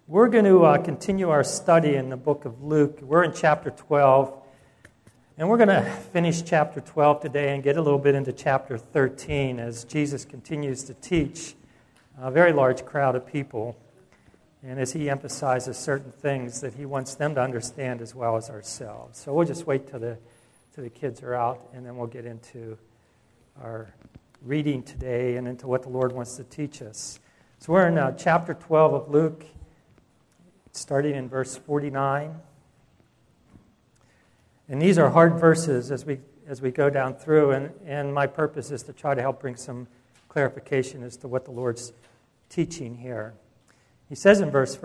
We're going to continue our study in the book of Luke. We're in chapter 12, and we're going to finish chapter 12 today and get a little bit into chapter 13 as Jesus continues to teach a very large crowd of people, and as he emphasizes certain things that he wants them to understand as well as ourselves. So we'll just wait till the kids are out, and then we'll get into our reading today and into what the Lord wants to teach us. So we're in chapter 12 of Luke, starting in verse 49. And these are hard verses as we go down through, and my purpose is to try to help bring some clarification as to what the Lord's teaching here. He says in verse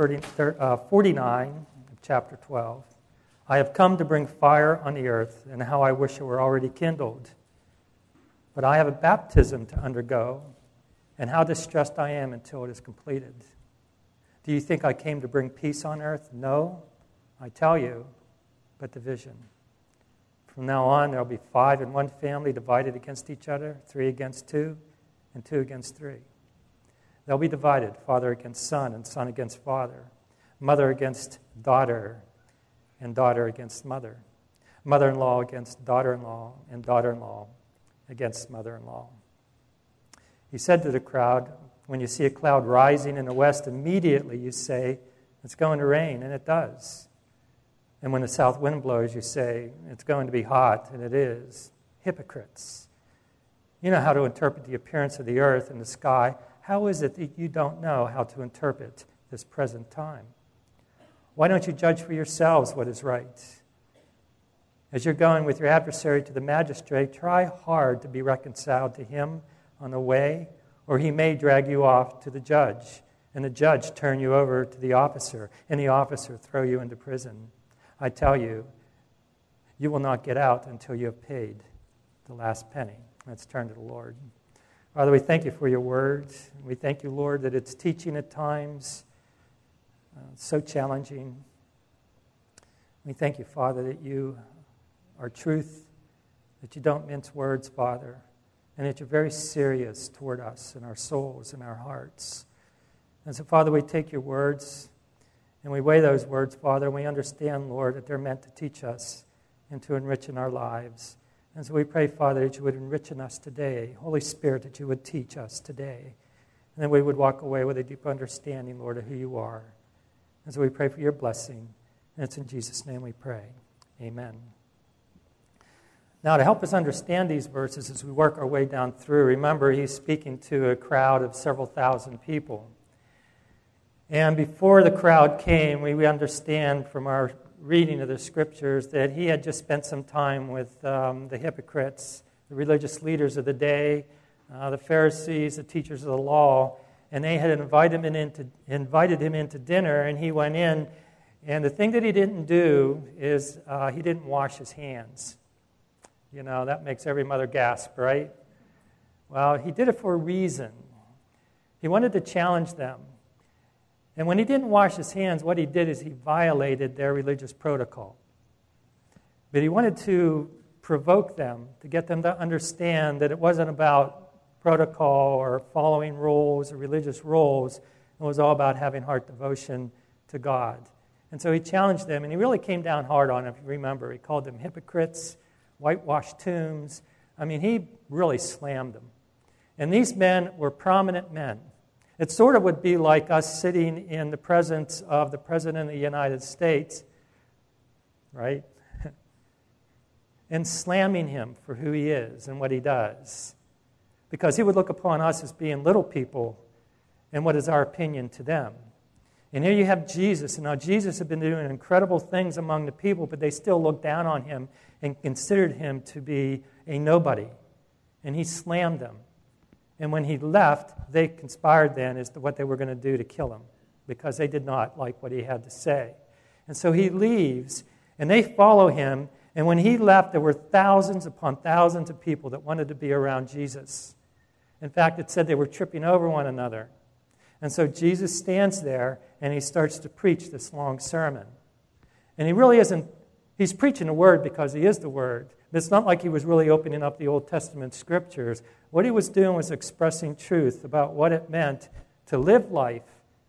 49 of chapter 12, "I have come to bring fire on the earth, and how I wish it were already kindled. But I have a baptism to undergo, and how distressed I am until it is completed. Do you think I came to bring peace on earth? No, I tell you, but division. From now on, there will be 5 in one family divided against each other, 3 against 2, and 2 against 3. They'll be divided, father against son, and son against father, mother against daughter, and daughter against mother, mother-in-law against daughter-in-law, and daughter-in-law against mother-in-law." He said to the crowd, "When you see a cloud rising in the west, immediately you say, 'It's going to rain,' and it does. And when the south wind blows, you say, 'It's going to be hot,' and it is. Hypocrites! You know how to interpret the appearance of the earth and the sky. How is it that you don't know how to interpret this present time? Why don't you judge for yourselves what is right? As you're going with your adversary to the magistrate, try hard to be reconciled to him on the way, or he may drag you off to the judge, and the judge turn you over to the officer, and the officer throw you into prison. I tell you, you will not get out until you have paid the last penny." Let's turn to the Lord. Father, we thank you for your word. We thank you, Lord, that it's teaching at times, so challenging. We thank you, Father, that you are truth, that you don't mince words, Father, and that you're very serious toward us and our souls and our hearts. And so, Father, we take your words and we weigh those words, Father, and we understand, Lord, that they're meant to teach us and to enrich in our lives. And so we pray, Father, that you would enrich in us today. Holy Spirit, that you would teach us today. And then we would walk away with a deep understanding, Lord, of who you are. And so we pray for your blessing. And it's in Jesus' name we pray. Amen. Now, to help us understand these verses as we work our way down through, remember, he's speaking to a crowd of several thousand people. And before the crowd came, we understand from our reading of the scriptures that he had just spent some time with the hypocrites, the religious leaders of the day, the Pharisees, the teachers of the law, and they had invited him into dinner, and he went in. And the thing that he didn't do is he didn't wash his hands. You know, that makes every mother gasp, right? Well, he did it for a reason. He wanted to challenge them. And when he didn't wash his hands, what he did is he violated their religious protocol. But he wanted to provoke them, to get them to understand that it wasn't about protocol or following rules or religious rules. It was all about having heart devotion to God. And so he challenged them, and he really came down hard on them, if you remember. He called them hypocrites, whitewashed tombs. I mean, he really slammed them. And these men were prominent men. It sort of would be like us sitting in the presence of the President of the United States, right? And slamming him for who he is and what he does. Because he would look upon us as being little people, and what is our opinion to them. And here you have Jesus, and now Jesus had been doing incredible things among the people, but they still looked down on him and considered him to be a nobody. And he slammed them. And when he left, they conspired then as to what they were going to do to kill him, because they did not like what he had to say. And so he leaves, and they follow him, and when he left, there were thousands upon thousands of people that wanted to be around Jesus. In fact, it said they were tripping over one another. And so Jesus stands there, and he starts to preach this long sermon. And he really isn't, he's preaching the Word because he is the Word. But it's not like he was really opening up the Old Testament scriptures. What he was doing was expressing truth about what it meant to live life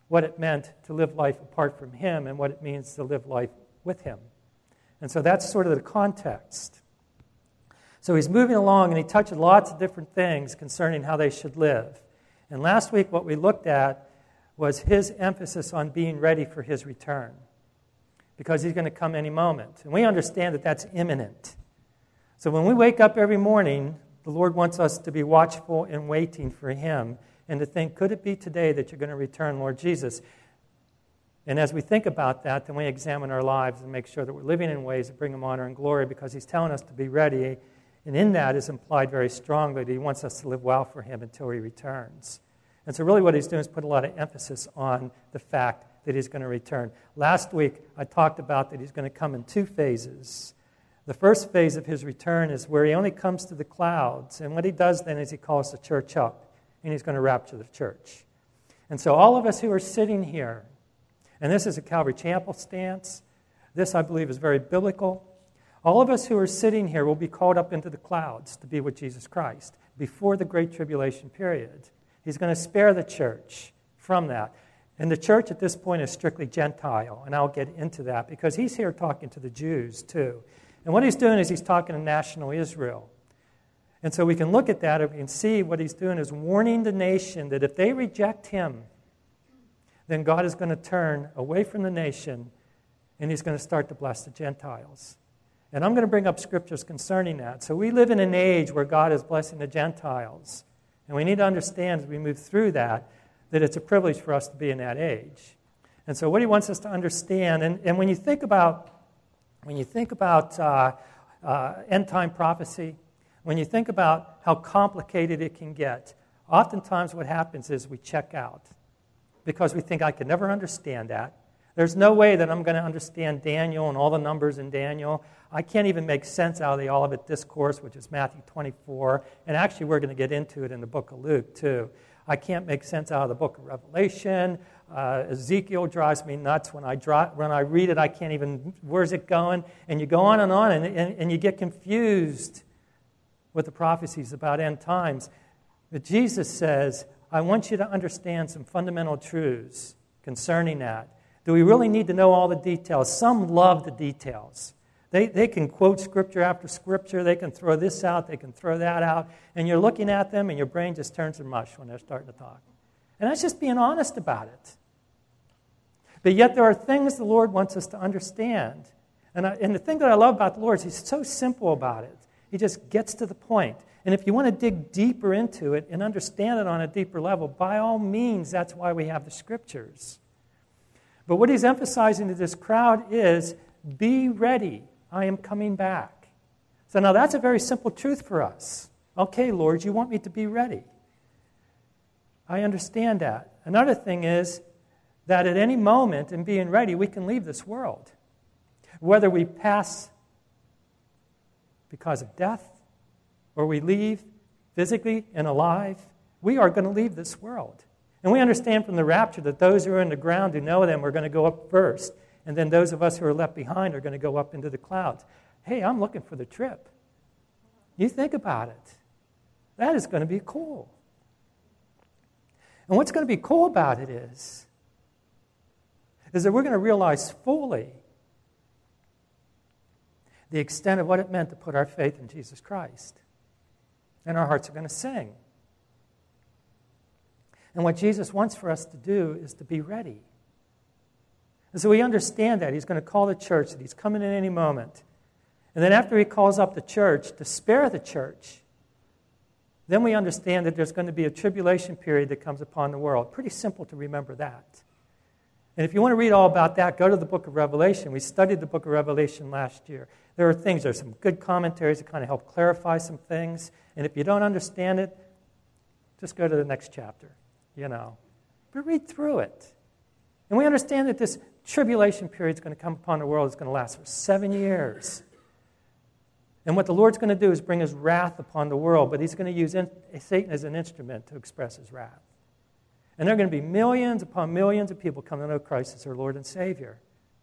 what it meant to live life apart from him and what it means to live life with him. And so that's sort of the context. So he's moving along, and he touches lots of different things concerning how they should live. And last week what we looked at was his emphasis on being ready for his return, because he's going to come any moment. And we understand that that's imminent. So when we wake up every morning, the Lord wants us to be watchful and waiting for him, and to think, could it be today that you're going to return, Lord Jesus? And as we think about that, then we examine our lives and make sure that we're living in ways that bring him honor and glory, because he's telling us to be ready. And in that is implied very strongly that he wants us to live well for him until he returns. And so really what he's doing is put a lot of emphasis on the fact that he's going to return. Last week, I talked about that he's going to come in two phases. The first phase of his return is where he only comes to the clouds. And what he does then is he calls the church up, and he's going to rapture the church. And so all of us who are sitting here, and this is a Calvary Chapel stance, this I believe is very biblical, all of us who are sitting here will be called up into the clouds to be with Jesus Christ before the Great Tribulation period. He's going to spare the church from that. And the church at this point is strictly Gentile, and I'll get into that because he's here talking to the Jews too. And what he's doing is he's talking to national Israel. And so we can look at that and we can see what he's doing is warning the nation that if they reject him, then God is going to turn away from the nation and he's going to start to bless the Gentiles. And I'm going to bring up scriptures concerning that. So we live in an age where God is blessing the Gentiles. And we need to understand as we move through that it's a privilege for us to be in that age. And so what he wants us to understand, and when you think about end-time prophecy, when you think about how complicated it can get, oftentimes what happens is we check out because we think, I could never understand that. There's no way that I'm going to understand Daniel and all the numbers in Daniel. I can't even make sense out of the Olivet Discourse, which is Matthew 24. And actually, we're going to get into it in the book of Luke, too. I can't make sense out of the book of Revelation. Ezekiel drives me nuts. When I read it, I can't even, where's it going? And you go on, and you get confused with the prophecies about end times. But Jesus says, I want you to understand some fundamental truths concerning that. Do we really need to know all the details? Some love the details. They can quote scripture after scripture. They can throw this out. They can throw that out. And you're looking at them, and your brain just turns to mush when they're starting to talk. And that's just being honest about it. But yet there are things the Lord wants us to understand. And the thing that I love about the Lord is he's so simple about it. He just gets to the point. And if you want to dig deeper into it and understand it on a deeper level, by all means, that's why we have the scriptures. But what he's emphasizing to this crowd is, be ready. I am coming back. So now that's a very simple truth for us. Okay, Lord, you want me to be ready. I understand that. Another thing is that at any moment in being ready, we can leave this world. Whether we pass because of death or we leave physically and alive, we are going to leave this world. And we understand from the rapture that those who are in the ground who know them are going to go up first. And then those of us who are left behind are going to go up into the clouds. Hey, I'm looking for the trip. You think about it. That is going to be cool. And what's going to be cool about it is that we're going to realize fully the extent of what it meant to put our faith in Jesus Christ. And our hearts are going to sing. And what Jesus wants for us to do is to be ready. And so we understand that. He's going to call the church, that he's coming in any moment. And then after he calls up the church to spare the church, then we understand that there's going to be a tribulation period that comes upon the world. Pretty simple to remember that. And if you want to read all about that, go to the book of Revelation. We studied the book of Revelation last year. There's some good commentaries that kind of help clarify some things. And if you don't understand it, just go to the next chapter, But read through it. And we understand that this tribulation period is going to come upon the world. It's going to last for 7 years. And what the Lord's going to do is bring his wrath upon the world, but he's going to use Satan as an instrument to express his wrath. And there are going to be millions upon millions of people coming to know Christ as their Lord and Savior.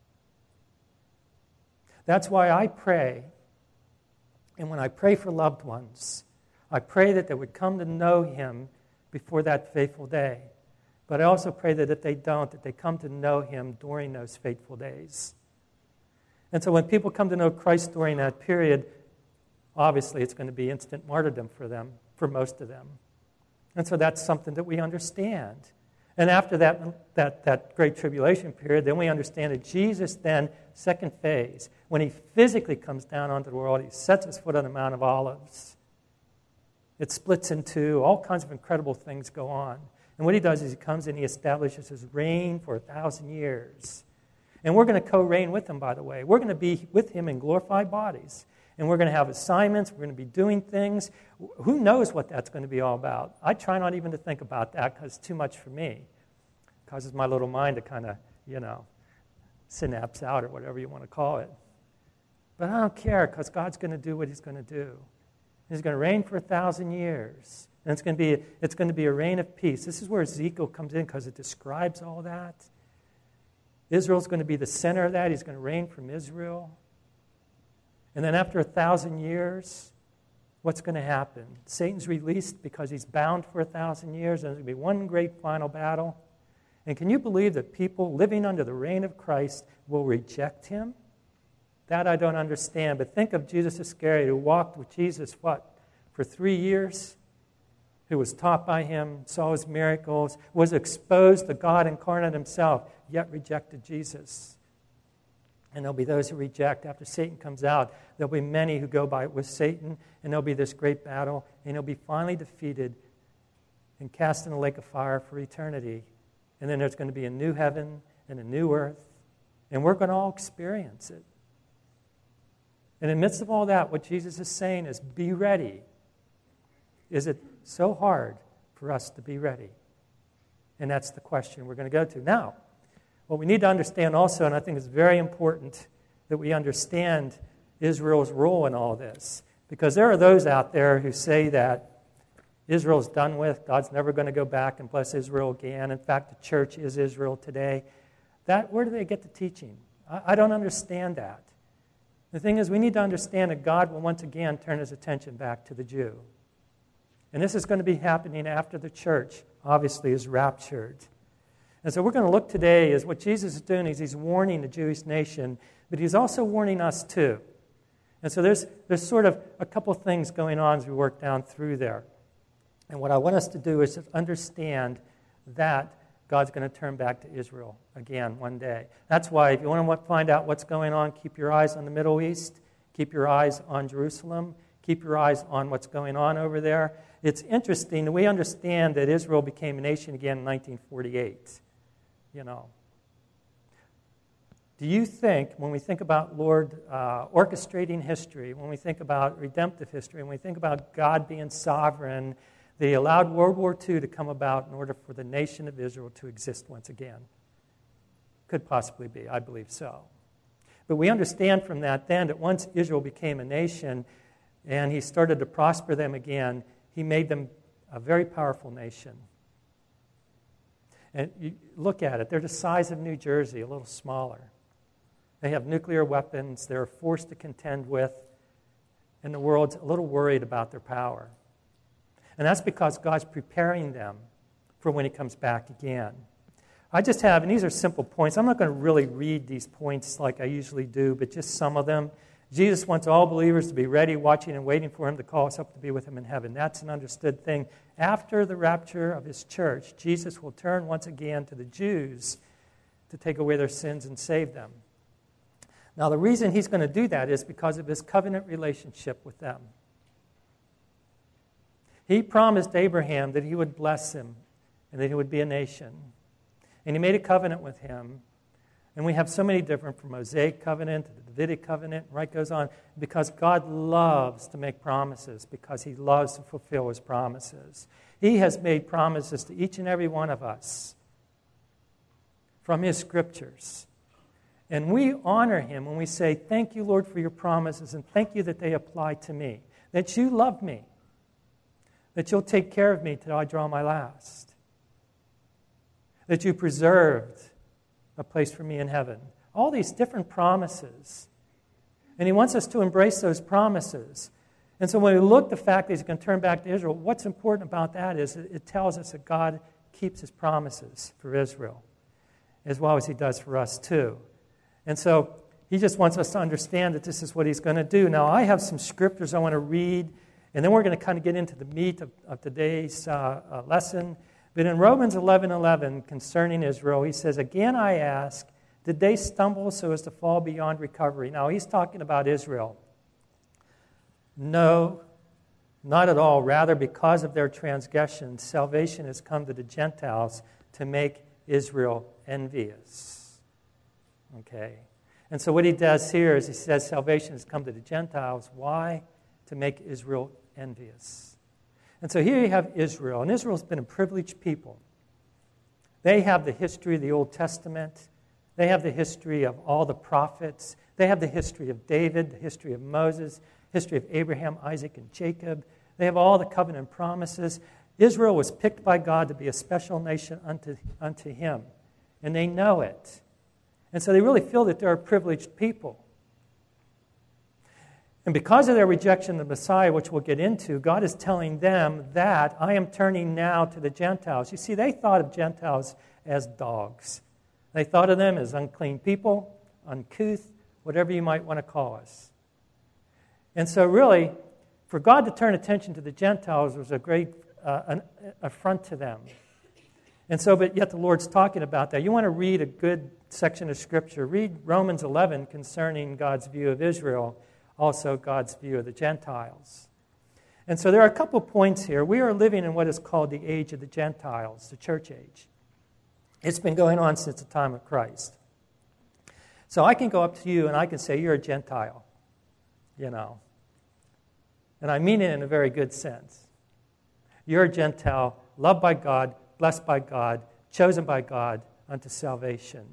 That's why I pray, and when I pray for loved ones, I pray that they would come to know him before that fateful day. But I also pray that if they don't, that they come to know him during those fateful days. And so when people come to know Christ during that period, obviously it's going to be instant martyrdom for them, for most of them. And so that's something that we understand. And after that great tribulation period, then we understand that Jesus then, second phase, when he physically comes down onto the world, he sets his foot on the Mount of Olives. It splits in two. All kinds of incredible things go on. And what he does is he comes and he establishes his reign for 1,000 years. And we're going to co-reign with him, by the way. We're going to be with him in glorified bodies. And we're going to have assignments. We're going to be doing things. Who knows what that's going to be all about? I try not even to think about that because it's too much for me. It causes my little mind to kind of, synapse out or whatever you want to call it. But I don't care because God's going to do what he's going to do. He's going to reign for 1,000 years. And it's going to be a reign of peace. This is where Ezekiel comes in because it describes all that. Israel's going to be the center of that. He's going to reign from Israel. And then after 1,000 years, what's going to happen? Satan's released because he's bound for 1,000 years, and there's going to be one great final battle. And can you believe that people living under the reign of Christ will reject him? That I don't understand. But think of Judas Iscariot, who walked with Jesus, for 3 years? Who was taught by him, saw his miracles, was exposed to God incarnate himself, yet rejected Jesus. And there'll be those who reject. After Satan comes out, there'll be many who go by with Satan, and there'll be this great battle, and he'll be finally defeated and cast in a lake of fire for eternity. And then there's going to be a new heaven and a new earth, and we're going to all experience it. And in the midst of all that, what Jesus is saying is, be ready. Is it so hard for us to be ready? And that's the question we're going to go to. Now, what we need to understand also, and I think it's very important that we understand Israel's role in all this, because there are those out there who say that Israel's done with, God's never going to go back and bless Israel again. In fact, the church is Israel today. Where do they get the teaching? I don't understand that. The thing is, we need to understand that God will once again turn his attention back to the Jew. And this is going to be happening after the church, obviously, is raptured. And so we're going to look today is what Jesus is doing is he's warning the Jewish nation, but he's also warning us too. And so there's sort of a couple things going on as we work down through there. And what I want us to do is to understand that God's going to turn back to Israel again one day. That's why if you want to find out what's going on, keep your eyes on the Middle East, keep your eyes on Jerusalem, keep your eyes on what's going on over there. It's interesting that we understand that Israel became a nation again in 1948. Do you think, when we think about Lord orchestrating history, when we think about redemptive history, when we think about God being sovereign, that he allowed World War II to come about in order for the nation of Israel to exist once again? Could possibly be. I believe so. But we understand from that then that once Israel became a nation and he started to prosper them again, he made them a very powerful nation. And you look at it, they're the size of New Jersey, a little smaller. They have nuclear weapons they're forced to contend with, and the world's a little worried about their power. And that's because God's preparing them for when he comes back again. I just have, and these are simple points. I'm not going to really read these points like I usually do, but just some of them. Jesus wants all believers to be ready, watching, and waiting for him to call us up to be with him in heaven. That's an understood thing. After the rapture of his church, Jesus will turn once again to the Jews to take away their sins and save them. Now, the reason he's going to do that is because of his covenant relationship with them. He promised Abraham that he would bless him and that he would be a nation. And he made a covenant with him. And we have so many different, from Mosaic covenant to the Davidic covenant, right, goes on, because God loves to make promises, because he loves to fulfill his promises. He has made promises to each and every one of us from his scriptures. And we honor him when we say, thank you, Lord, for your promises, and thank you that they apply to me, that you love me, that you'll take care of me till I draw my last, that you preserved a place for me in heaven. All these different promises. And he wants us to embrace those promises. And so when we look at the fact that he's going to turn back to Israel, what's important about that is it tells us that God keeps his promises for Israel, as well as he does for us too. And so he just wants us to understand that this is what he's going to do. Now, I have some scriptures I want to read, and then we're going to kind of get into the meat of today's lesson. But in Romans 11:11, concerning Israel, he says, "Again I ask, did they stumble so as to fall beyond recovery?" Now, he's talking about Israel. No, not at all. Rather, because of their transgression, salvation has come to the Gentiles to make Israel envious. Okay? And so what he does here is he says salvation has come to the Gentiles. Why? To make Israel envious. And so here you have Israel. And Israel's been a privileged people. They have the history of the Old Testament. They have the history of all the prophets. They have the history of David, the history of Moses, history of Abraham, Isaac, and Jacob. They have all the covenant promises. Israel was picked by God to be a special nation unto him. And they know it. And so they really feel that they're a privileged people. And because of their rejection of the Messiah, which we'll get into, God is telling them that I am turning now to the Gentiles. You see, they thought of Gentiles as dogs. They thought of them as unclean people, uncouth, whatever you might want to call us. And so really, for God to turn attention to the Gentiles was a great affront to them. And so, but yet the Lord's talking about that. You want to read a good section of Scripture. Read Romans 11 concerning God's view of Israel, also God's view of the Gentiles. And so there are a couple points here. We are living in what is called the age of the Gentiles, the church age. It's been going on since the time of Christ. So I can go up to you and I can say, you're a Gentile, you know. And I mean it in a very good sense. You're a Gentile, loved by God, blessed by God, chosen by God unto salvation.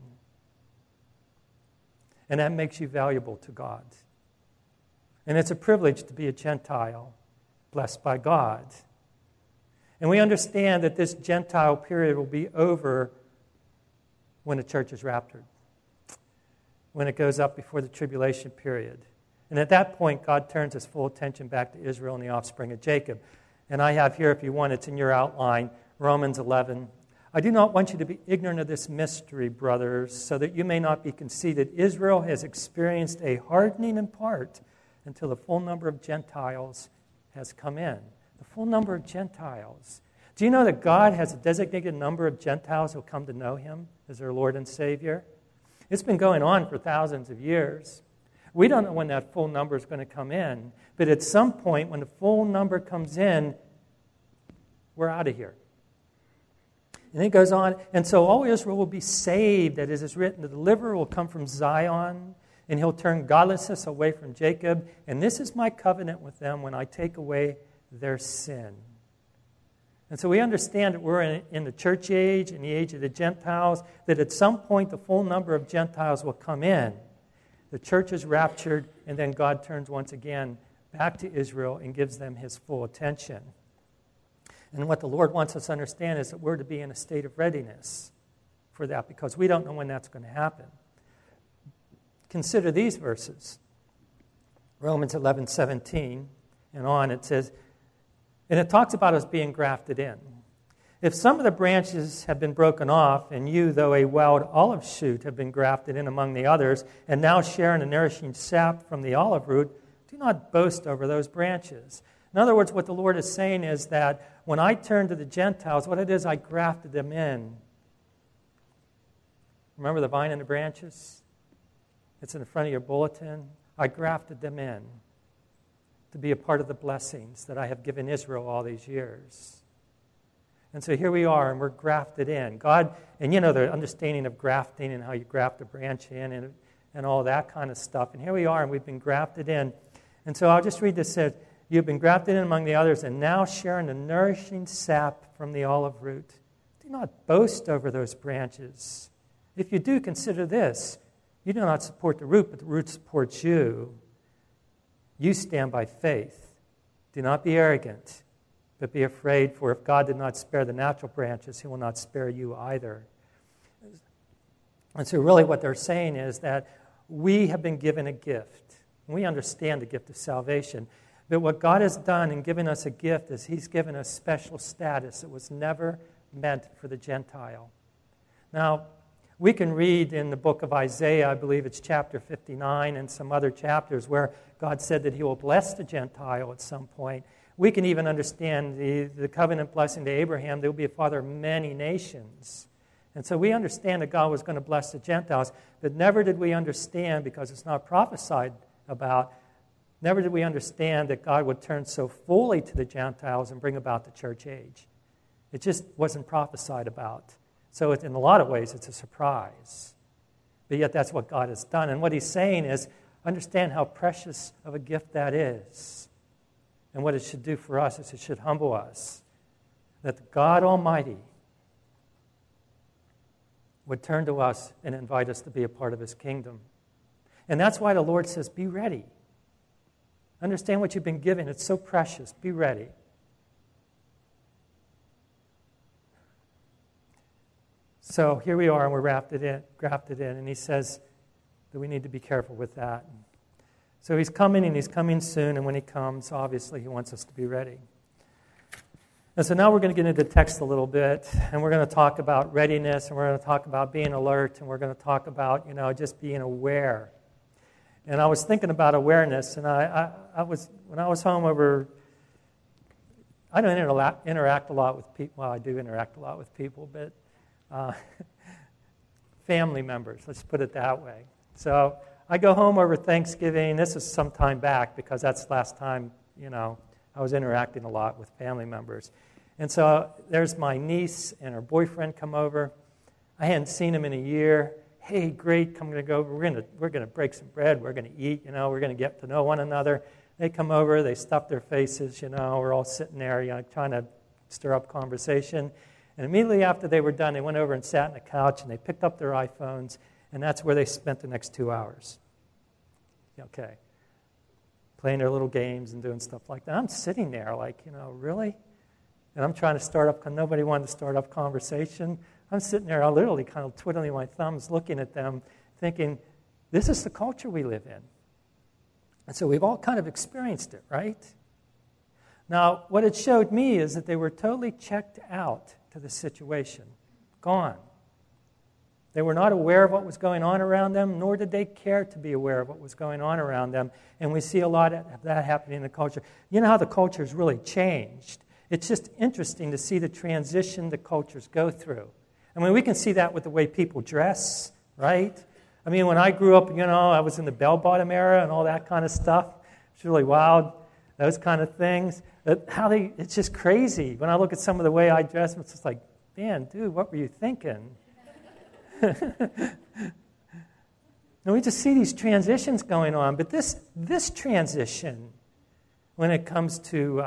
And that makes you valuable to God. And it's a privilege to be a Gentile, blessed by God. And we understand that this Gentile period will be over when the church is raptured, when it goes up before the tribulation period. And at that point, God turns his full attention back to Israel and the offspring of Jacob. And I have here, if you want, it's in your outline, Romans 11. I do not want you to be ignorant of this mystery, brothers, so that you may not be conceited. Israel has experienced a hardening in part until the full number of Gentiles has come in. The full number of Gentiles. Do you know that God has a designated number of Gentiles who come to know him as their Lord and Savior? It's been going on for thousands of years. We don't know when that full number is going to come in, but at some point when the full number comes in, we're out of here. And it goes on, and so all Israel will be saved, that is written, the deliverer will come from Zion, and he'll turn godlessness away from Jacob, and this is my covenant with them when I take away their sin. And so we understand that we're in the church age, in the age of the Gentiles, that at some point the full number of Gentiles will come in. The church is raptured, and then God turns once again back to Israel and gives them his full attention. And what the Lord wants us to understand is that we're to be in a state of readiness for that, because we don't know when that's going to happen. Consider these verses. Romans 11:17 and on, it says, and it talks about us being grafted in. If some of the branches have been broken off, and you, though a wild olive shoot, have been grafted in among the others, and now share in the nourishing sap from the olive root, do not boast over those branches. In other words, what the Lord is saying is that when I turn to the Gentiles, what it is, I grafted them in. Remember the vine and the branches? It's in the front of your bulletin. I grafted them in to be a part of the blessings that I have given Israel all these years. And so here we are, and we're grafted in. God, and you know the understanding of grafting and how you graft a branch in and all that kind of stuff. And here we are, and we've been grafted in. And so I'll just read this. It says, you've been grafted in among the others, and now share in the nourishing sap from the olive root. Do not boast over those branches. If you do, consider this. You do not support the root, but the root supports you. You stand by faith. Do not be arrogant, but be afraid, for if God did not spare the natural branches, he will not spare you either. And so really what they're saying is that we have been given a gift. We understand the gift of salvation. But what God has done in giving us a gift is he's given us special status that was never meant for the Gentile. Now, we can read in the book of Isaiah, I believe it's chapter 59 and some other chapters where God said that he will bless the Gentile at some point. We can even understand the covenant blessing to Abraham. There will be a father of many nations. And so we understand that God was going to bless the Gentiles, but never did we understand, because it's not prophesied about, never did we understand that God would turn so fully to the Gentiles and bring about the church age. It just wasn't prophesied about. So in a lot of ways, it's a surprise. But yet that's what God has done. And what he's saying is, understand how precious of a gift that is. And what it should do for us is it should humble us. That God Almighty would turn to us and invite us to be a part of his kingdom. And that's why the Lord says, be ready. Understand what you've been given. It's so precious. Be ready. So here we are, and we're grafted in, and he says that we need to be careful with that. So he's coming, and he's coming soon, and when he comes, obviously, he wants us to be ready. And so now we're going to get into the text a little bit, and we're going to talk about readiness, and we're going to talk about being alert, and we're going to talk about, just being aware. And I was thinking about awareness, and I was when I was home over, I don't interact a lot with people. Well, I do interact a lot with people, but family members, let's put it that way. So I go home over Thanksgiving. This is some time back because that's the last time, I was interacting a lot with family members. And so there's my niece and her boyfriend come over. I hadn't seen him in a year. Hey, great, come to go. We're gonna break some bread. We're gonna eat. We're gonna get to know one another. They come over. They stuff their faces. We're all sitting there, trying to stir up conversation. And immediately after they were done, they went over and sat on the couch and they picked up their iPhones, and that's where they spent the next 2 hours. Okay. Playing their little games and doing stuff like that. I'm sitting there like, really? And I'm trying to start up, because nobody wanted to start up conversation. I'm sitting there, I'm literally kind of twiddling my thumbs, looking at them, thinking, this is the culture we live in. And so we've all kind of experienced it, right? Now, what it showed me is that they were totally checked out to the situation. Gone. They were not aware of what was going on around them, nor did they care to be aware of what was going on around them. And we see a lot of that happening in the culture. You know how the culture has really changed. It's just interesting to see the transition the cultures go through. I mean, we can see that with the way people dress, right? I mean, when I grew up, I was in the bell-bottom era and all that kind of stuff. It's really wild, those kind of things. It's just crazy. When I look at some of the way I dress, it's just like, man, dude, what were you thinking? And we just see these transitions going on. But this transition, when it comes to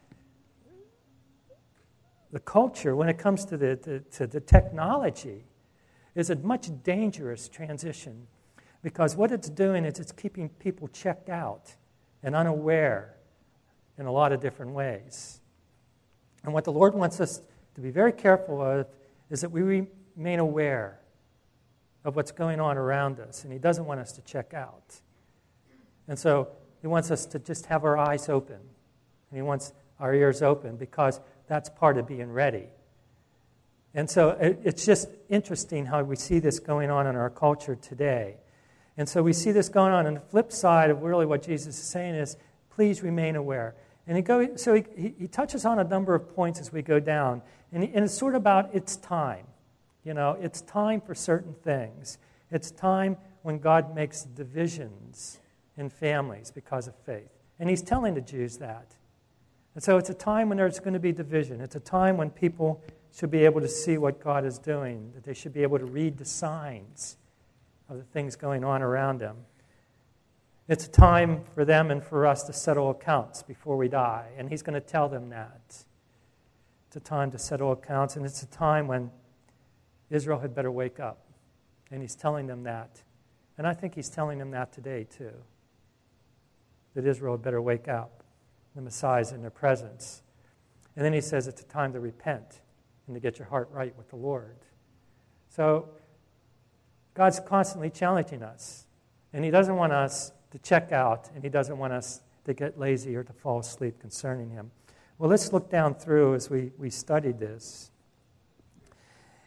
the culture, when it comes to the technology, is a much dangerous transition. Because what it's doing is it's keeping people checked out and unaware in a lot of different ways. And what the Lord wants us to be very careful of is that we remain aware of what's going on around us, and he doesn't want us to check out. And so he wants us to just have our eyes open, and he wants our ears open, because that's part of being ready. And so it's just interesting how we see this going on in our culture today. And so we see this going on, and the flip side of really what Jesus is saying is, please remain aware. And he touches on a number of points as we go down, and it's sort of about it's time. It's time for certain things. It's time when God makes divisions in families because of faith. And he's telling the Jews that. And so it's a time when there's going to be division. It's a time when people should be able to see what God is doing, that they should be able to read the signs of the things going on around them. It's a time for them and for us to settle accounts before we die. And he's going to tell them that. It's a time to settle accounts, and it's a time when Israel had better wake up. And he's telling them that. And I think he's telling them that today, too. That Israel had better wake up. The Messiah's in their presence. And then he says it's a time to repent and to get your heart right with the Lord. So God's constantly challenging us. And he doesn't want us to check out, and he doesn't want us to get lazy or to fall asleep concerning him. Well, let's look down through as we studied this.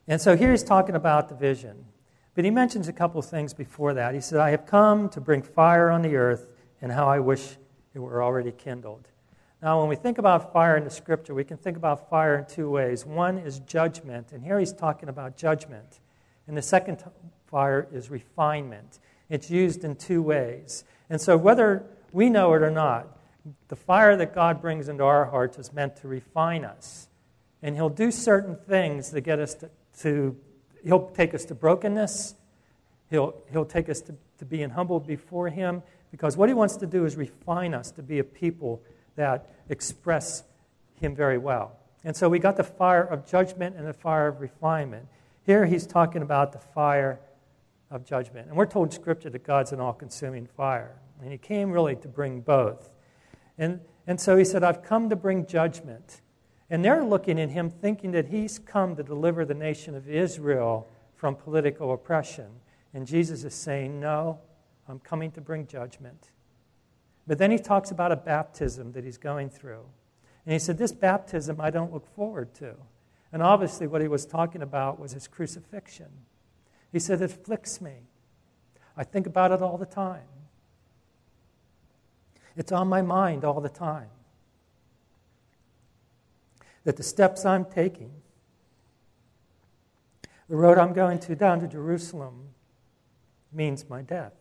And so here he's talking about the vision. But he mentions a couple of things before that. He said, I have come to bring fire on the earth, and how I wish it were already kindled. Now, when we think about fire in the Scripture, we can think about fire in two ways. One is judgment, and here he's talking about judgment. And the second fire is refinement. It's used in two ways. And so whether we know it or not, the fire that God brings into our hearts is meant to refine us. And he'll do certain things that get us to he'll take us to brokenness. He'll take us to being humbled before him, because what he wants to do is refine us to be a people that express him very well. And so we got the fire of judgment and the fire of refinement. Here he's talking about the fire of judgment. And we're told in Scripture that God's an all-consuming fire. And he came really to bring both. And so he said, I've come to bring judgment. And they're looking at him thinking that he's come to deliver the nation of Israel from political oppression. And Jesus is saying, no, I'm coming to bring judgment. But then he talks about a baptism that he's going through. And he said, this baptism I don't look forward to. And obviously what he was talking about was his crucifixion. He said, it afflicts me. I think about it all the time. It's on my mind all the time. That the steps I'm taking, the road I'm going to down to Jerusalem, means my death.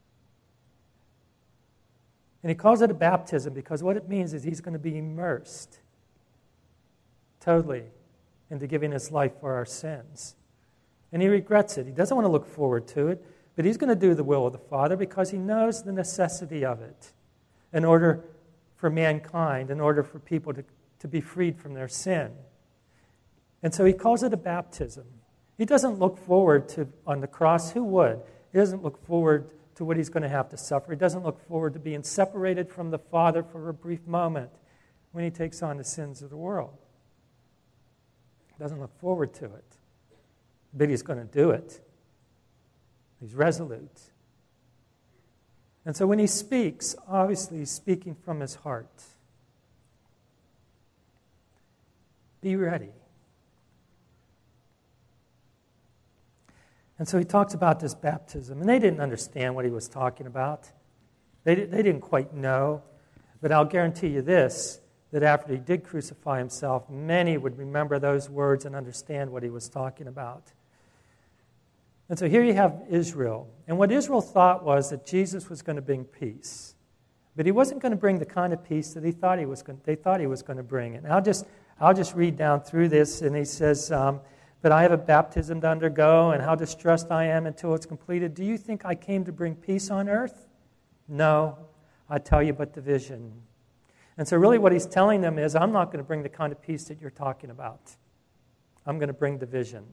And he calls it a baptism because what it means is he's going to be immersed totally into giving his life for our sins. And he regrets it. He doesn't want to look forward to it, but he's going to do the will of the Father because he knows the necessity of it in order for mankind, in order for people to be freed from their sin. And so he calls it a baptism. He doesn't look forward to, on the cross, who would? He doesn't look forward to what he's going to have to suffer. He doesn't look forward to being separated from the Father for a brief moment when he takes on the sins of the world. He doesn't look forward to it. But he's going to do it. He's resolute. And so when he speaks, obviously he's speaking from his heart. Be ready. And so he talks about this baptism. And they didn't understand what he was talking about. They didn't quite know. But I'll guarantee you this, that after he did crucify himself, many would remember those words and understand what he was talking about. And so here you have Israel. And what Israel thought was that Jesus was going to bring peace. But he wasn't going to bring the kind of peace that they thought he was going to bring. And I'll just read down through this. And he says, but I have a baptism to undergo, and how distressed I am until it's completed. Do you think I came to bring peace on earth? No, I tell you, but division. And so really what he's telling them is, I'm not going to bring the kind of peace that you're talking about. I'm going to bring division.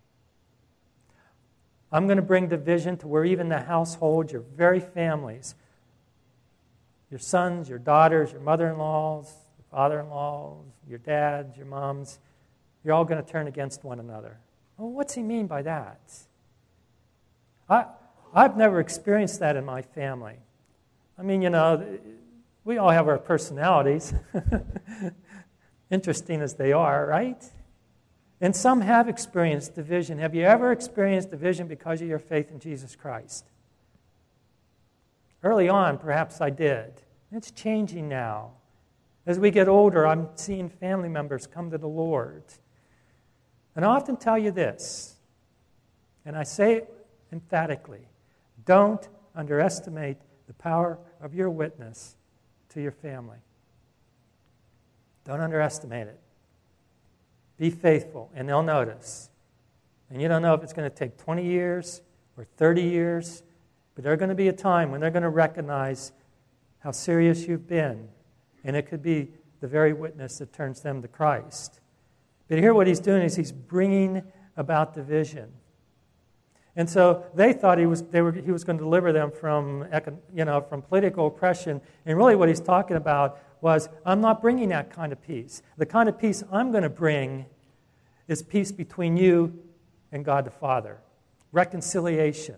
I'm going to bring division to where even the household, your very families, your sons, your daughters, your mother-in-laws, your father-in-laws, your dads, your moms, you're all going to turn against one another. Well, what's he mean by that? I've never experienced that in my family. I mean, we all have our personalities, interesting as they are, right? And some have experienced division. Have you ever experienced division because of your faith in Jesus Christ? Early on, perhaps I did. It's changing now. As we get older, I'm seeing family members come to the Lord. And I often tell you this, and I say it emphatically, don't underestimate the power of your witness to your family. Don't underestimate it. Be faithful, and they'll notice. And you don't know if it's going to take 20 years or 30 years, but there's going to be a time when they're going to recognize how serious you've been, and it could be the very witness that turns them to Christ. But here what he's doing is he's bringing about division. And so they thought he was going to deliver them from political oppression. And really what he's talking about was, I'm not bringing that kind of peace. The kind of peace I'm going to bring is peace between you and God the Father. Reconciliation.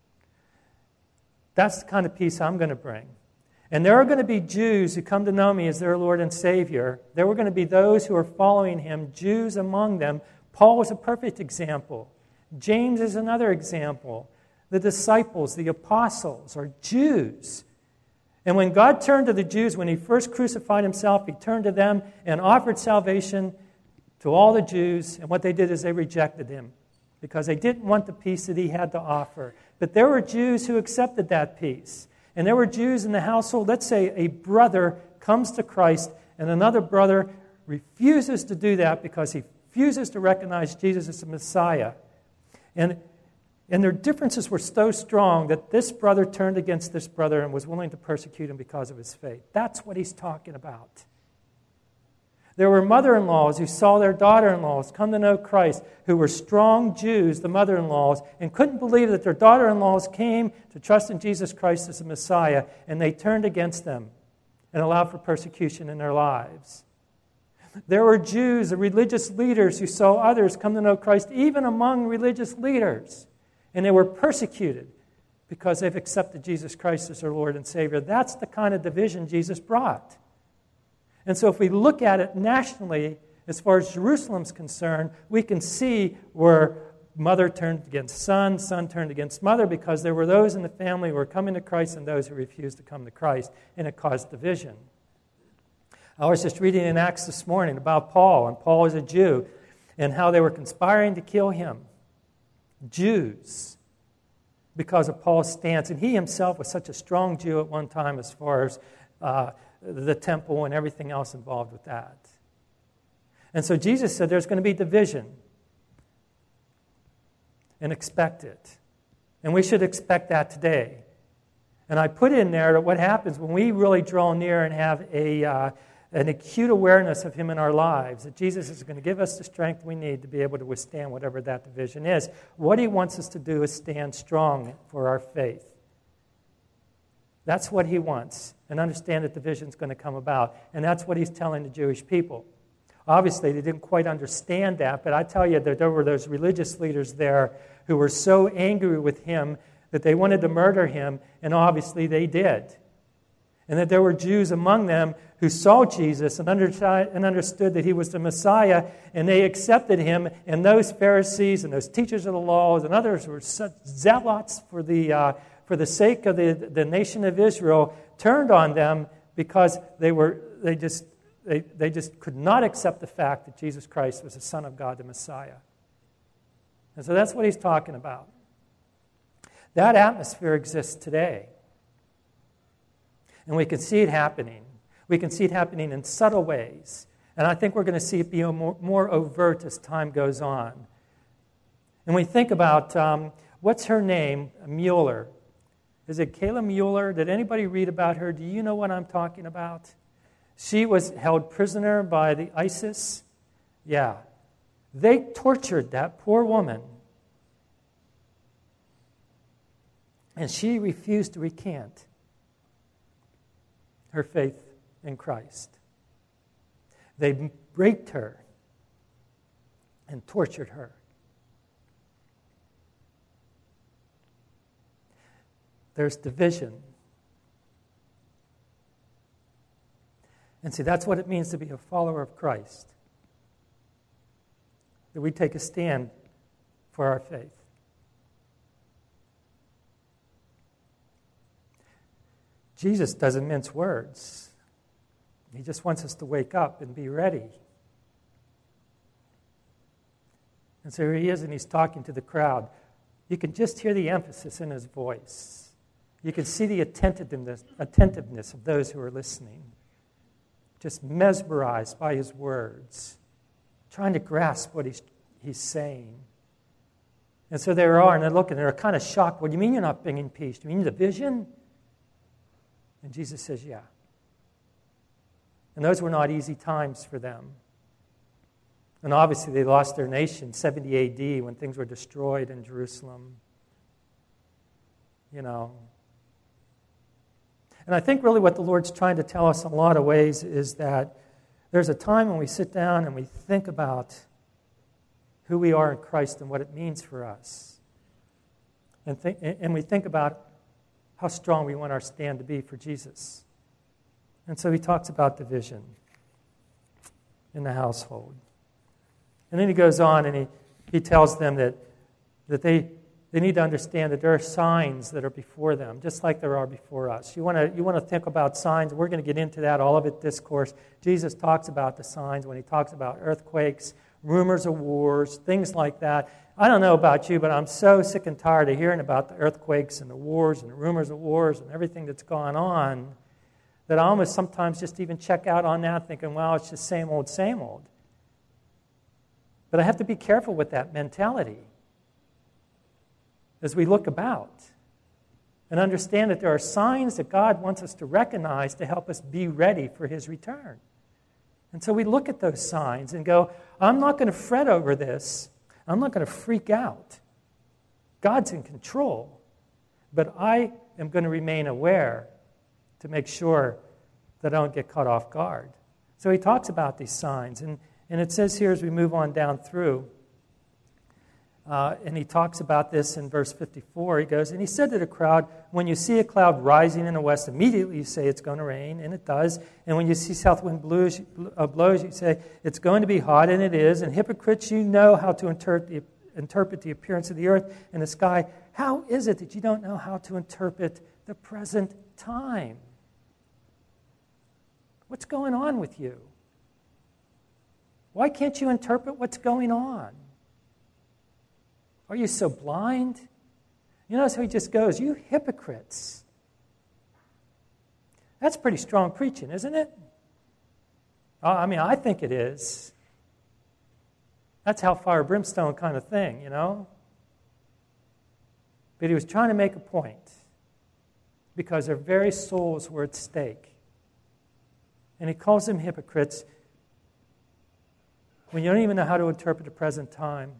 That's the kind of peace I'm going to bring. And there are going to be Jews who come to know me as their Lord and Savior. There were going to be those who are following him, Jews among them, Paul was a perfect example. James is another example. The disciples, the apostles, are Jews. And when God turned to the Jews, when he first crucified himself, he turned to them and offered salvation to all the Jews. And what they did is they rejected him because they didn't want the peace that he had to offer. But there were Jews who accepted that peace. And there were Jews in the household. Let's say a brother comes to Christ and another brother refuses to do that because he refuses to recognize Jesus as the Messiah. And their differences were so strong that this brother turned against this brother and was willing to persecute him because of his faith. That's what he's talking about. There were mother-in-laws who saw their daughter-in-laws come to know Christ, who were strong Jews, the mother-in-laws, and couldn't believe that their daughter-in-laws came to trust in Jesus Christ as the Messiah, and they turned against them and allowed for persecution in their lives. There were Jews, the religious leaders, who saw others come to know Christ, even among religious leaders, and they were persecuted because they've accepted Jesus Christ as their Lord and Savior. That's the kind of division Jesus brought. And so if we look at it nationally, as far as Jerusalem's concerned, we can see where mother turned against son, son turned against mother, because there were those in the family who were coming to Christ and those who refused to come to Christ, and it caused division. I was just reading in Acts this morning about Paul, and Paul is a Jew, and how they were conspiring to kill him. Jews, because of Paul's stance. And he himself was such a strong Jew at one time as far as the temple and everything else involved with that. And so Jesus said there's going to be division. And expect it. And we should expect that today. And I put in there that what happens when we really draw near and have an acute awareness of Him in our lives, that Jesus is going to give us the strength we need to be able to withstand whatever that division is. What He wants us to do is stand strong for our faith. That's what He wants. And understand that division is going to come about. And that's what He's telling the Jewish people. Obviously, they didn't quite understand that, but I tell you that there were those religious leaders there who were so angry with Him that they wanted to murder Him, and obviously they did. And that there were Jews among them who saw Jesus and understood that He was the Messiah, and they accepted Him, and those Pharisees and those teachers of the laws and others who were such zealots for the sake of the nation of Israel turned on them because they just could not accept the fact that Jesus Christ was the Son of God, the Messiah. And so that's what He's talking about. That atmosphere exists today. And we can see it happening. We can see it happening in subtle ways. And I think we're going to see it be more overt as time goes on. And we think about, what's her name? Mueller. Is it Kayla Mueller? Did anybody read about her? Do you know what I'm talking about? She was held prisoner by the ISIS. Yeah. They tortured that poor woman. And she refused to recant her faith in Christ. They raped her and tortured her. There's division. And see, that's what it means to be a follower of Christ. That we take a stand for our faith. Jesus doesn't mince words. He just wants us to wake up and be ready. And so here He is, and He's talking to the crowd. You can just hear the emphasis in His voice. You can see the attentiveness of those who are listening. Just mesmerized by His words, trying to grasp what He's saying. And so there are, and they're looking, they're kind of shocked. What do you mean you're not bringing peace? Do you mean division? And Jesus says, yeah. And those were not easy times for them. And obviously they lost their nation, 70 A.D., when things were destroyed in Jerusalem. You know. And I think really what the Lord's trying to tell us in a lot of ways is that there's a time when we sit down and we think about who we are in Christ and what it means for us. And we think about how strong we want our stand to be for Jesus. And so He talks about division in the household. And then he goes on and he tells them that they need to understand that there are signs that are before them, just like there are before us. You want to think about signs. We're going to get into that, all of it, discourse. Jesus talks about the signs when he talks about earthquakes, rumors of wars, things like that. I don't know about you, but I'm so sick and tired of hearing about the earthquakes and the wars and the rumors of wars and everything that's gone on that I almost sometimes just even check out on that thinking, well, it's just same old, same old. But I have to be careful with that mentality as we look about and understand that there are signs that God wants us to recognize to help us be ready for his return. And so we look at those signs and go, I'm not going to fret over this. I'm not going to freak out. God's in control. But I am going to remain aware to make sure that I don't get caught off guard. So he talks about these signs. And it says here as we move on down through, and he talks about this in verse 54. He goes, and he said to the crowd, when you see a cloud rising in the west, immediately you say it's going to rain, and it does. And when you see south wind blows, you say it's going to be hot, and it is. And hypocrites, you know how to interpret the appearance of the earth and the sky. How is it that you don't know how to interpret the present time? What's going on with you? Why can't you interpret what's going on? Are you so blind? You notice how he just goes, you hypocrites. That's pretty strong preaching, isn't it? I mean, I think it is. That's hellfire brimstone kind of thing, you know? But he was trying to make a point because their very souls were at stake. And he calls them hypocrites when you don't even know how to interpret the present time.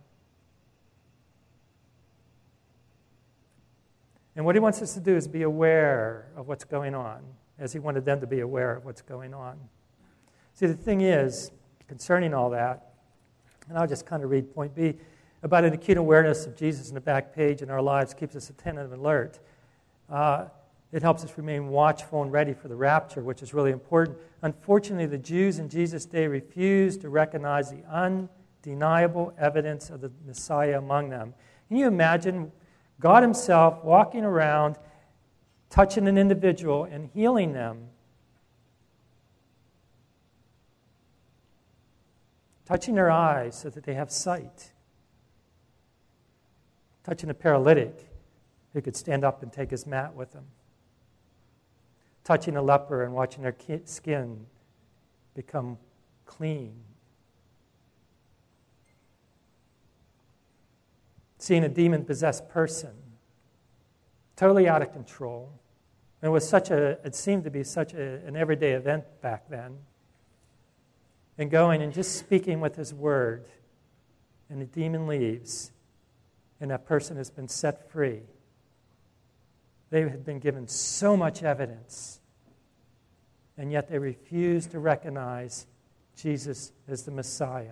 And what he wants us to do is be aware of what's going on, as he wanted them to be aware of what's going on. See, the thing is, concerning all that, and I'll just kind of read point B, about an acute awareness of Jesus in the back page in our lives keeps us attentive and alert. It helps us remain watchful and ready for the rapture, which is really important. Unfortunately, the Jews in Jesus' day refused to recognize the undeniable evidence of the Messiah among them. Can you imagine God himself walking around, touching an individual and healing them? Touching their eyes so that they have sight. Touching a paralytic who could stand up and take his mat with him. Touching a leper and watching their skin become clean. Seeing a demon-possessed person, totally out of control. And it seemed to be such an everyday event back then. And going and just speaking with his word, and the demon leaves, and that person has been set free. They had been given so much evidence, and yet they refused to recognize Jesus as the Messiah.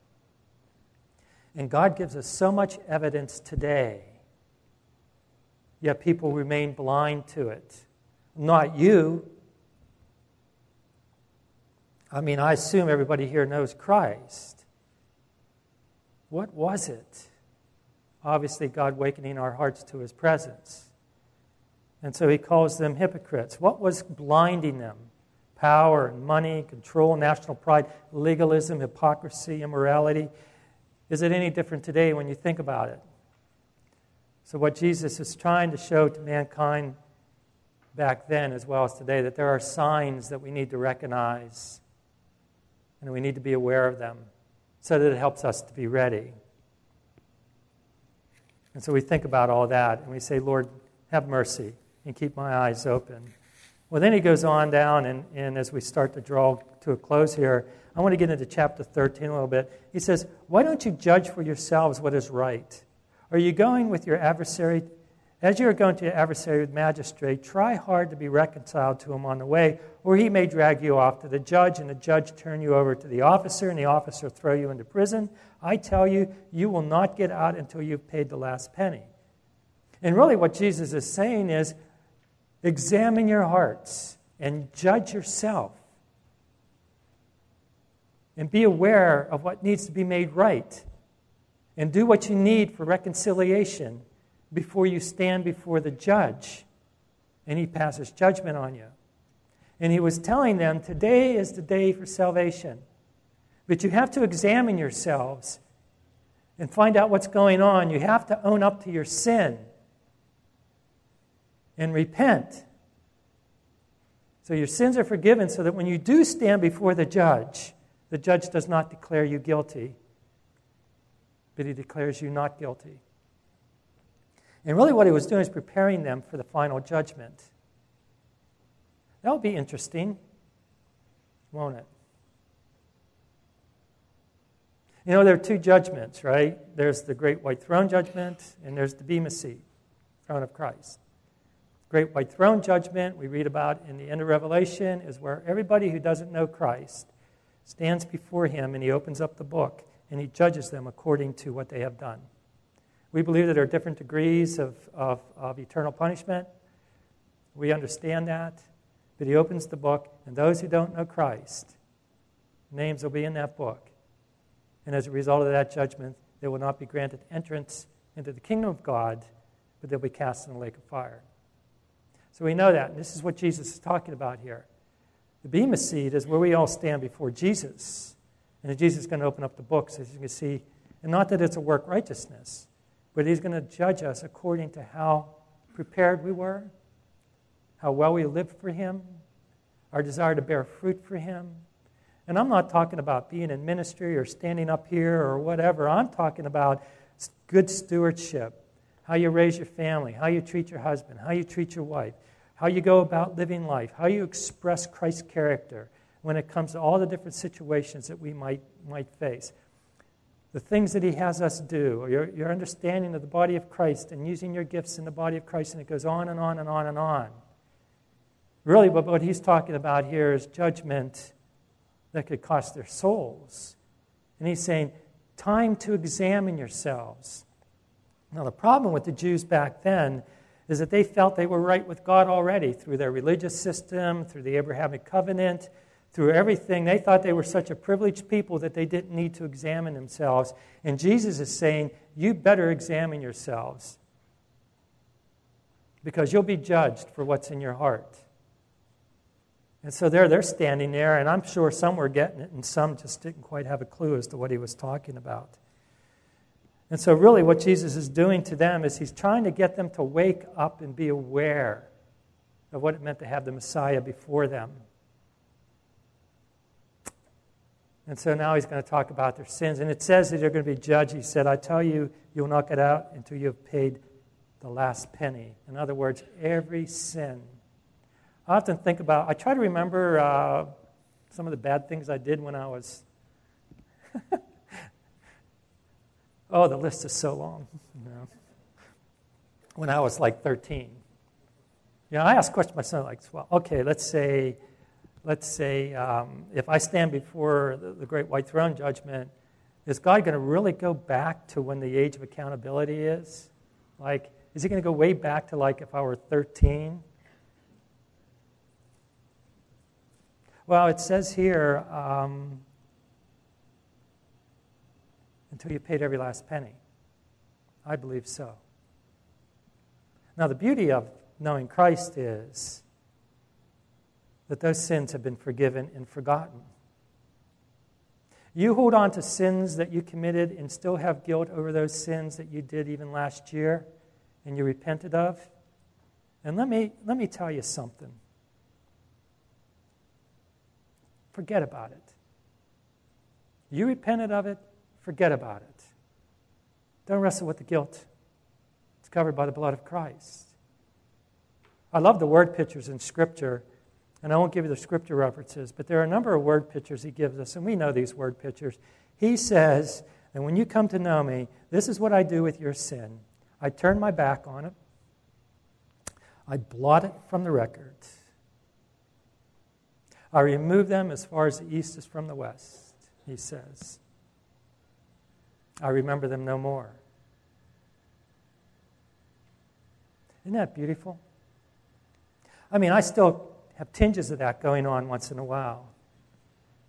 And God gives us so much evidence today, yet people remain blind to it. Not you. I mean, I assume everybody here knows Christ. What was it? Obviously, God awakening our hearts to his presence. And so he calls them hypocrites. What was blinding them? Power and money, control, national pride, legalism, hypocrisy, immorality. Is it any different today when you think about it? So what Jesus is trying to show to mankind back then as well as today, that there are signs that we need to recognize and we need to be aware of them so that it helps us to be ready. And so we think about all that and we say, Lord, have mercy and keep my eyes open. Well, then he goes on down, and as we start to draw to a close here, I want to get into chapter 13 a little bit. He says, why don't you judge for yourselves what is right? Are you going with your adversary? As you are going to your adversary with magistrate, try hard to be reconciled to him on the way, or he may drag you off to the judge, and the judge turn you over to the officer, and the officer throw you into prison. I tell you, you will not get out until you've paid the last penny. And really what Jesus is saying is, examine your hearts and judge yourself. and be aware of what needs to be made right and do what you need for reconciliation before you stand before the judge and he passes judgment on you. And he was telling them, today is the day for salvation. But you have to examine yourselves and find out what's going on. You have to own up to your sin and repent. So your sins are forgiven so that when you do stand before the judge does not declare you guilty, but he declares you not guilty. And really what he was doing is preparing them for the final judgment. That'll be interesting, won't it? You know, there are two judgments, right? There's the great white throne judgment, and there's the Bema seat, throne of Christ. Great white throne judgment, we read about in the end of Revelation, is where everybody who doesn't know Christ stands before him, and he opens up the book, and he judges them according to what they have done. We believe that there are different degrees of eternal punishment. We understand that. But he opens the book, and those who don't know Christ, names will be in that book. And as a result of that judgment, they will not be granted entrance into the kingdom of God, but they'll be cast in the lake of fire. So we know that, and this is what Jesus is talking about here. The Bema seat is where we all stand before Jesus. And Jesus is going to open up the books, as you can see. And not that it's a work righteousness, but he's going to judge us according to how prepared we were, how well we lived for him, our desire to bear fruit for him. And I'm not talking about being in ministry or standing up here or whatever. I'm talking about good stewardship, how you raise your family, how you treat your husband, how you treat your wife, how you go about living life, how you express Christ's character when it comes to all the different situations that we might face. The things that he has us do, or your understanding of the body of Christ and using your gifts in the body of Christ, and it goes on and on and on and on. Really, what he's talking about here is judgment that could cost their souls. And he's saying, time to examine yourselves. Now, the problem with the Jews back then is that they felt they were right with God already through their religious system, through the Abrahamic covenant, through everything. They thought they were such a privileged people that they didn't need to examine themselves. And Jesus is saying, you better examine yourselves, because you'll be judged for what's in your heart. And so they're standing there, and I'm sure some were getting it, and some just didn't quite have a clue as to what he was talking about. And so really what Jesus is doing to them is he's trying to get them to wake up and be aware of what it meant to have the Messiah before them. And so now he's going to talk about their sins. And it says that they're going to be judged. He said, I tell you, you'll not get out until you have paid the last penny. In other words, every sin. I often think about, I try to remember some of the bad things I did when I was, oh, the list is so long. When I was like 13. I asked questions to my son, like, well, okay, let's say if I stand before the great white throne judgment, is God going to really go back to when the age of accountability is? Like, is he going to go way back to like if I were 13? Well, it says here, until you paid every last penny. I believe so. Now, the beauty of knowing Christ is that those sins have been forgiven and forgotten. You hold on to sins that you committed and still have guilt over those sins that you did even last year and you repented of. And let me tell you something. Forget about it. You repented of it, forget about it. Don't wrestle with the guilt. It's covered by the blood of Christ. I love the word pictures in Scripture, and I won't give you the Scripture references, but there are a number of word pictures he gives us, and we know these word pictures. He says, and when you come to know me, this is what I do with your sin. I turn my back on it. I blot it from the record. I remove them as far as the east is from the west, he says. I remember them no more. Isn't that beautiful? I mean, I still have tinges of that going on once in a while.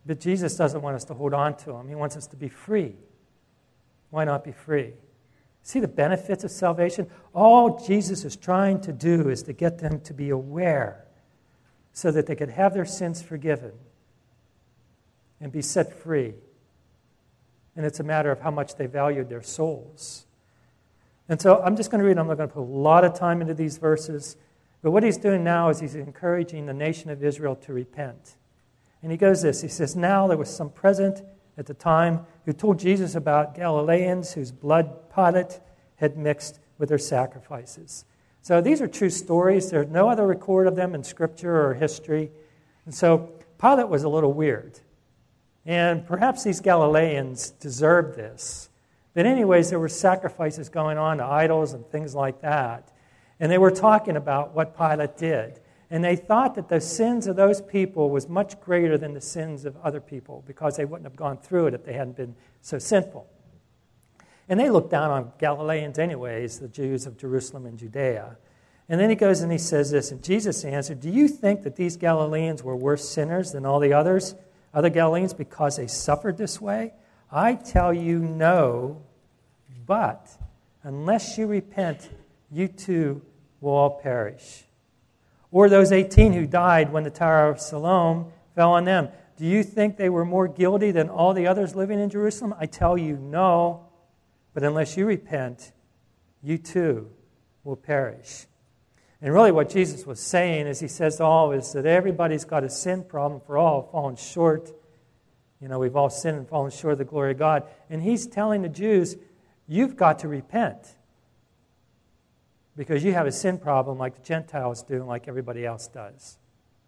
But Jesus doesn't want us to hold on to them. He wants us to be free. Why not be free? See the benefits of salvation? All Jesus is trying to do is to get them to be aware so that they could have their sins forgiven and be set free. And it's a matter of how much they valued their souls. And so I'm just going to read. I'm not going to put a lot of time into these verses. But what he's doing now is he's encouraging the nation of Israel to repent. And he goes this. He says, now there was some present at the time who told Jesus about Galileans whose blood Pilate had mixed with their sacrifices. So these are true stories. There's no other record of them in Scripture or history. And so Pilate was a little weird. And perhaps these Galileans deserved this. But anyways, there were sacrifices going on to idols and things like that. And they were talking about what Pilate did. And they thought that the sins of those people was much greater than the sins of other people because they wouldn't have gone through it if they hadn't been so sinful. And they looked down on Galileans anyways, the Jews of Jerusalem and Judea. And then he goes and he says this, and Jesus answered, do you think that these Galileans were worse sinners than all the other Galileans because they suffered this way? I tell you no, but unless you repent, you too will all perish. Or those 18 who died when the Tower of Siloam fell on them. Do you think they were more guilty than all the others living in Jerusalem? I tell you, no. But unless you repent, you too will perish. And really what Jesus was saying, as he says to all, is that everybody's got a sin problem, for all have fallen short. You know, we've all sinned and fallen short of the glory of God. And he's telling the Jews, you've got to repent. Because you have a sin problem like the Gentiles do and like everybody else does.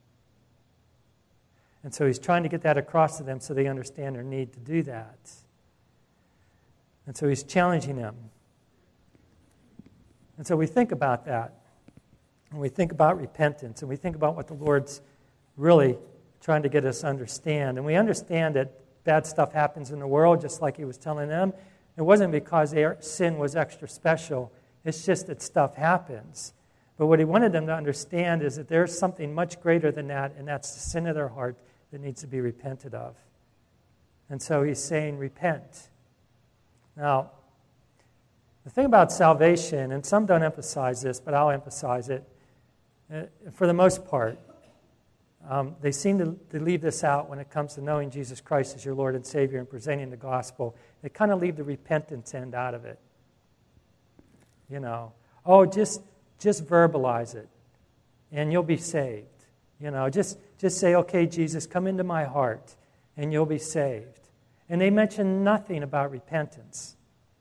And so he's trying to get that across to them so they understand their need to do that. And so he's challenging them. And so we think about that. And we think about repentance. And we think about what the Lord's really trying to get us to understand. And we understand that bad stuff happens in the world, just like he was telling them. It wasn't because their sin was extra special. It's just that stuff happens. But what he wanted them to understand is that there's something much greater than that, and that's the sin of their heart that needs to be repented of. And so he's saying, repent. Now, the thing about salvation, and some don't emphasize this, but I'll emphasize it, for the most part, they seem to leave this out when it comes to knowing Jesus Christ as your Lord and Savior and presenting the gospel. They kind of leave the repentance end out of it. You know, just verbalize it, and you'll be saved. You know, just say, okay, Jesus, come into my heart, and you'll be saved. And they mention nothing about repentance.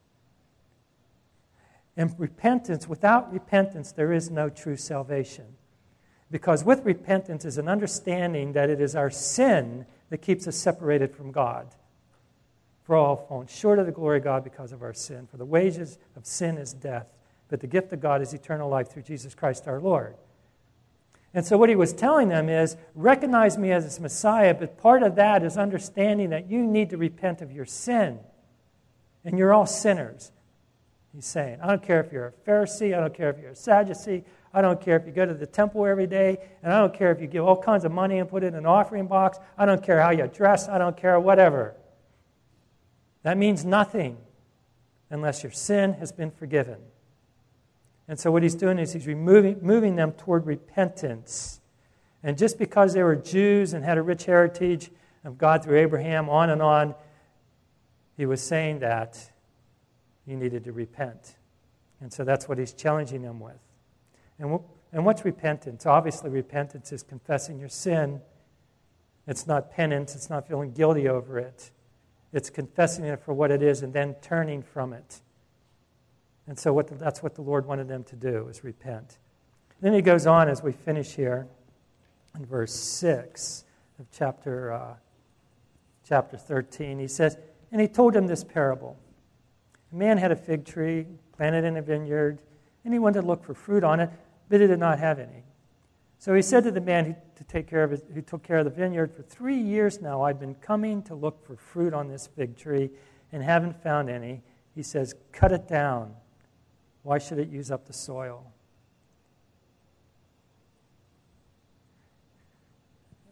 And repentance, without repentance, there is no true salvation. Because with repentance is an understanding that it is our sin that keeps us separated from God. For all have fallen short of the glory of God because of our sin. For the wages of sin is death, but the gift of God is eternal life through Jesus Christ our Lord. And so what he was telling them is, recognize me as his Messiah, but part of that is understanding that you need to repent of your sin. And you're all sinners, he's saying. I don't care if you're a Pharisee, I don't care if you're a Sadducee, I don't care if you go to the temple every day, and I don't care if you give all kinds of money and put it in an offering box, I don't care how you dress, I don't care whatever. That means nothing unless your sin has been forgiven. And so what he's doing is he's moving them toward repentance. And just because they were Jews and had a rich heritage of God through Abraham, on and on, he was saying that you needed to repent. And so that's what he's challenging them with. And what's repentance? Obviously, repentance is confessing your sin. It's not penance. It's not feeling guilty over it. It's confessing it for what it is and then turning from it. And so that's what the Lord wanted them to do, is repent. Then he goes on as we finish here in verse 6 of chapter 13. He says, and he told them this parable. A man had a fig tree planted in a vineyard, and he wanted to look for fruit on it, but it did not have any. So he said to the man who took care of the vineyard, for 3 years now I've been coming to look for fruit on this fig tree and haven't found any. He says, cut it down. Why should it use up the soil?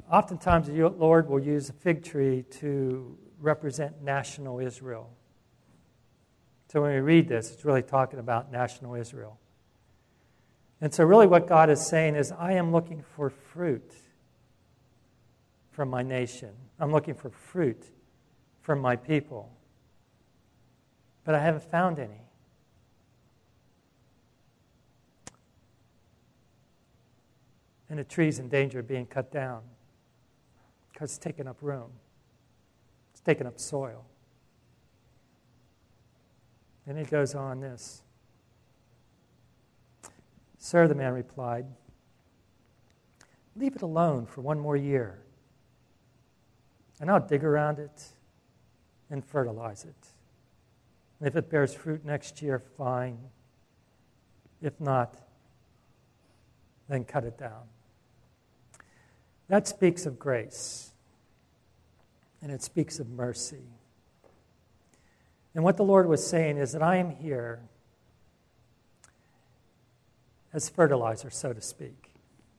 Oftentimes, the Lord will use a fig tree to represent national Israel. So when we read this, it's really talking about national Israel. And so really what God is saying is, I am looking for fruit from my nation. I'm looking for fruit from my people. But I haven't found any. And the tree's in danger of being cut down because it's taking up room. It's taking up soil. And it goes on this. Sir, the man replied, leave it alone for 1 more year, and I'll dig around it and fertilize it. And if it bears fruit next year, fine. If not, then cut it down. That speaks of grace, and it speaks of mercy. And what the Lord was saying is that I am here as fertilizer, so to speak.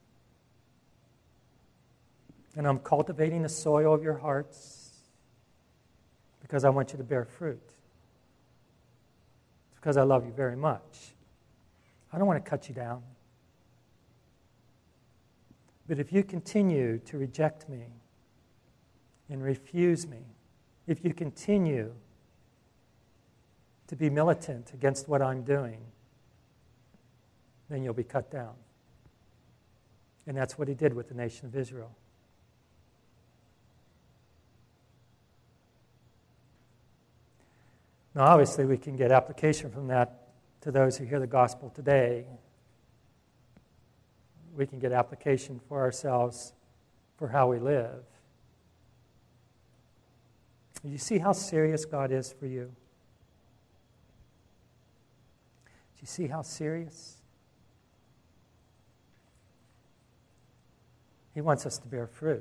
And I'm cultivating the soil of your hearts because I want you to bear fruit. It's because I love you very much. I don't want to cut you down. But if you continue to reject me and refuse me, if you continue to be militant against what I'm doing, then you'll be cut down. And that's what he did with the nation of Israel. Now, obviously, we can get application from that to those who hear the gospel today. We can get application for ourselves for how we live. You see how serious God is for you? Do you see how serious? He wants us to bear fruit.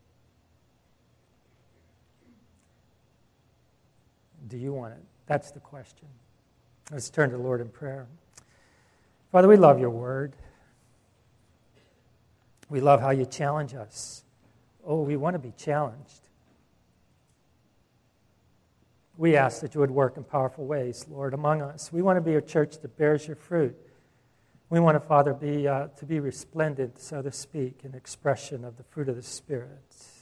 Do you want it? That's the question. Let's turn to the Lord in prayer. Father, we love your word. We love how you challenge us. Oh, we want to be challenged. We ask that you would work in powerful ways, Lord, among us. We want to be a church that bears your fruit. We want to, Father, to be resplendent, so to speak, in expression of the fruit of the Spirit.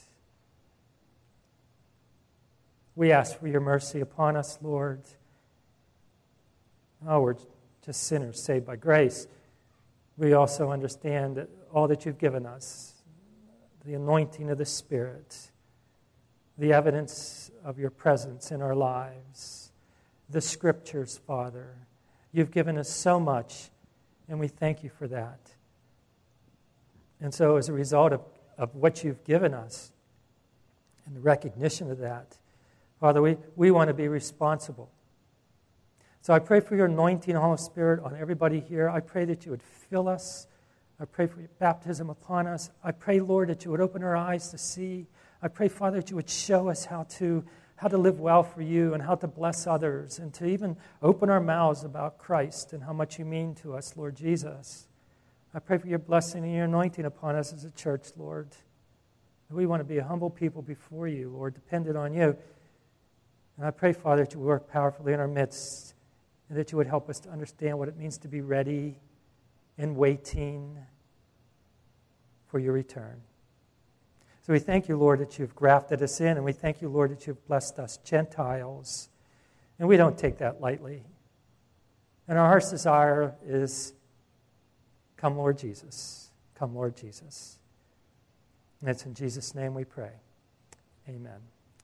We ask for your mercy upon us, Lord. Oh, we're just sinners saved by grace. We also understand that all that you've given us, the anointing of the Spirit, the evidence of your presence in our lives, the Scriptures, Father. You've given us so much, and we thank you for that. And so as a result of what you've given us and the recognition of that, Father, we want to be responsible. So I pray for your anointing, Holy Spirit, on everybody here. I pray that you would fill us. I pray for your baptism upon us. I pray, Lord, that you would open our eyes to see. I pray, Father, that you would show us how to live well for you and how to bless others and to even open our mouths about Christ and how much you mean to us, Lord Jesus. I pray for your blessing and your anointing upon us as a church, Lord. We want to be a humble people before you, Lord, dependent on you. And I pray, Father, that you work powerfully in our midst and that you would help us to understand what it means to be ready and waiting for your return. So we thank you, Lord, that you've grafted us in, and we thank you, Lord, that you've blessed us Gentiles. And we don't take that lightly. And our heart's desire is, come, Lord Jesus. Come, Lord Jesus. And it's in Jesus' name we pray. Amen.